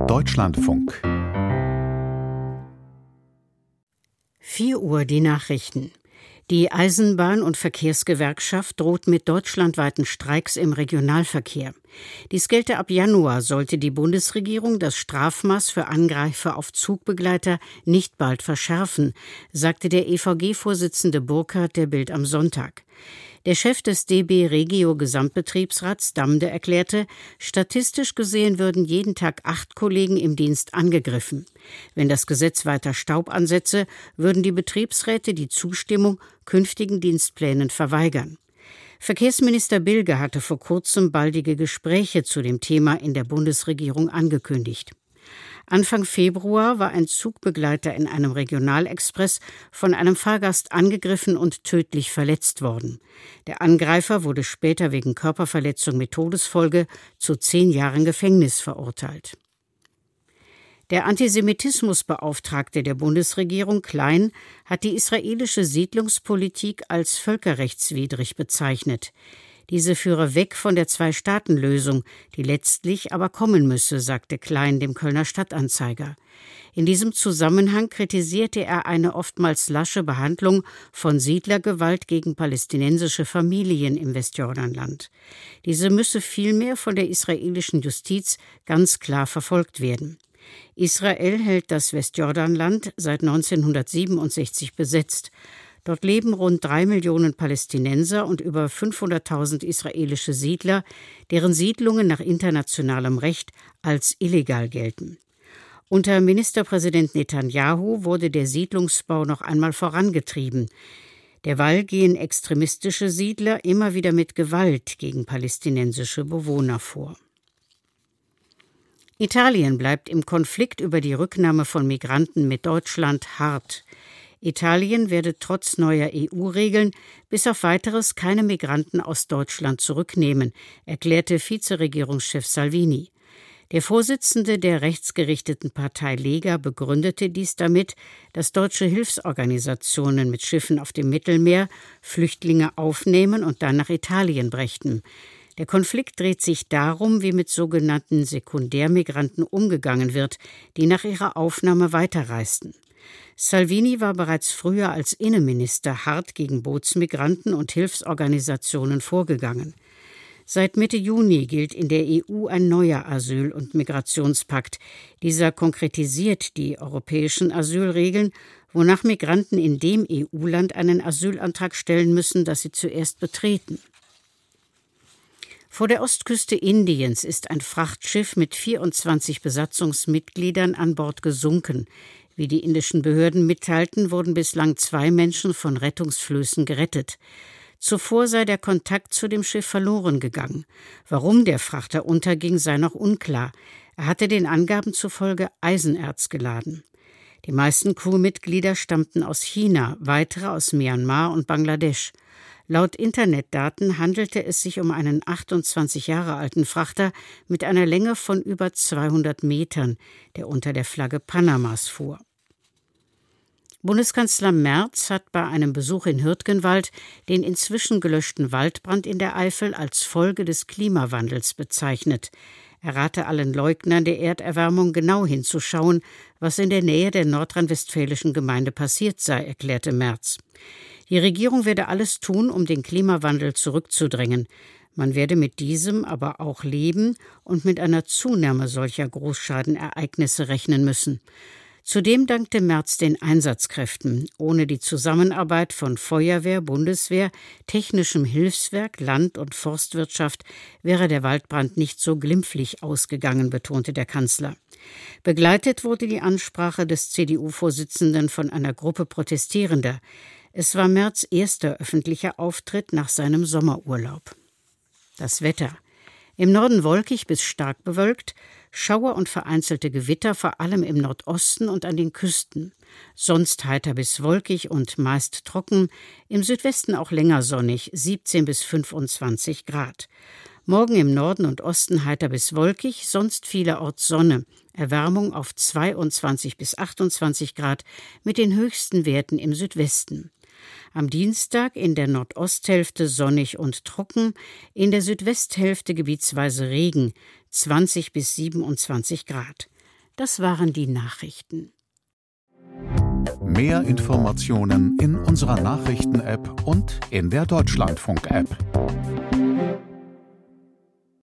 Deutschlandfunk 4 Uhr die Nachrichten. Die Eisenbahn- und Verkehrsgewerkschaft droht mit deutschlandweiten Streiks im Regionalverkehr. Dies gelte ab Januar, sollte die Bundesregierung das Strafmaß für Angreifer auf Zugbegleiter nicht bald verschärfen, sagte der EVG-Vorsitzende Burkhardt der Bild am Sonntag. Der Chef des DB Regio Gesamtbetriebsrats Damde erklärte, statistisch gesehen würden jeden Tag 8 Kollegen im Dienst angegriffen. Wenn das Gesetz weiter Staub ansetze, würden die Betriebsräte die Zustimmung künftigen Dienstplänen verweigern. Verkehrsminister Bilge hatte vor kurzem baldige Gespräche zu dem Thema in der Bundesregierung angekündigt. Anfang Februar war ein Zugbegleiter in einem Regionalexpress von einem Fahrgast angegriffen und tödlich verletzt worden. Der Angreifer wurde später wegen Körperverletzung mit Todesfolge zu 10 Jahren Gefängnis verurteilt. Der Antisemitismusbeauftragte der Bundesregierung Klein hat die israelische Siedlungspolitik als völkerrechtswidrig bezeichnet. Diese führe weg von der Zwei-Staaten-Lösung, die letztlich aber kommen müsse, sagte Klein dem Kölner Stadtanzeiger. In diesem Zusammenhang kritisierte er eine oftmals lasche Behandlung von Siedlergewalt gegen palästinensische Familien im Westjordanland. Diese müsse vielmehr von der israelischen Justiz ganz klar verfolgt werden. Israel hält das Westjordanland seit 1967 besetzt. Dort leben rund 3 Millionen Palästinenser und über 500.000 israelische Siedler, deren Siedlungen nach internationalem Recht als illegal gelten. Unter Ministerpräsident Netanyahu wurde der Siedlungsbau noch einmal vorangetrieben. Derweil gehen extremistische Siedler immer wieder mit Gewalt gegen palästinensische Bewohner vor. Italien bleibt im Konflikt über die Rücknahme von Migranten mit Deutschland hart. Italien werde trotz neuer EU-Regeln bis auf Weiteres keine Migranten aus Deutschland zurücknehmen, erklärte Vizeregierungschef Salvini. Der Vorsitzende der rechtsgerichteten Partei Lega begründete dies damit, dass deutsche Hilfsorganisationen mit Schiffen auf dem Mittelmeer Flüchtlinge aufnehmen und dann nach Italien brächten. Der Konflikt dreht sich darum, wie mit sogenannten Sekundärmigranten umgegangen wird, die nach ihrer Aufnahme weiterreisten. Salvini war bereits früher als Innenminister hart gegen Bootsmigranten und Hilfsorganisationen vorgegangen. Seit Mitte Juni gilt in der EU ein neuer Asyl- und Migrationspakt. Dieser konkretisiert die europäischen Asylregeln, wonach Migranten in dem EU-Land einen Asylantrag stellen müssen, das sie zuerst betreten. Vor der Ostküste Indiens ist ein Frachtschiff mit 24 Besatzungsmitgliedern an Bord gesunken. Wie die indischen Behörden mitteilten, wurden bislang 2 Menschen von Rettungsflößen gerettet. Zuvor sei der Kontakt zu dem Schiff verloren gegangen. Warum der Frachter unterging, sei noch unklar. Er hatte den Angaben zufolge Eisenerz geladen. Die meisten Crewmitglieder stammten aus China, weitere aus Myanmar und Bangladesch. Laut Internetdaten handelte es sich um einen 28 Jahre alten Frachter mit einer Länge von über 200 Metern, der unter der Flagge Panamas fuhr. Bundeskanzler Merz hat bei einem Besuch in Hürtgenwald den inzwischen gelöschten Waldbrand in der Eifel als Folge des Klimawandels bezeichnet. Er rate allen Leugnern der Erderwärmung genau hinzuschauen, was in der Nähe der nordrhein-westfälischen Gemeinde passiert sei, erklärte Merz. Die Regierung werde alles tun, um den Klimawandel zurückzudrängen. Man werde mit diesem aber auch leben und mit einer Zunahme solcher Großschadenereignisse rechnen müssen. Zudem dankte Merz den Einsatzkräften. Ohne die Zusammenarbeit von Feuerwehr, Bundeswehr, Technischem Hilfswerk, Land- und Forstwirtschaft wäre der Waldbrand nicht so glimpflich ausgegangen, betonte der Kanzler. Begleitet wurde die Ansprache des CDU-Vorsitzenden von einer Gruppe Protestierender. Es war Merz' erster öffentlicher Auftritt nach seinem Sommerurlaub. Das Wetter. Im Norden wolkig bis stark bewölkt, Schauer und vereinzelte Gewitter, vor allem im Nordosten und an den Küsten. Sonst heiter bis wolkig und meist trocken, im Südwesten auch länger sonnig, 17 bis 25 Grad. Morgen im Norden und Osten heiter bis wolkig, sonst vielerorts Sonne. Erwärmung auf 22 bis 28 Grad mit den höchsten Werten im Südwesten. Am Dienstag in der Nordosthälfte sonnig und trocken, in der Südwesthälfte gebietsweise Regen, 20 bis 27 Grad. Das waren die Nachrichten. Mehr Informationen in unserer Nachrichten-App und in der Deutschlandfunk-App.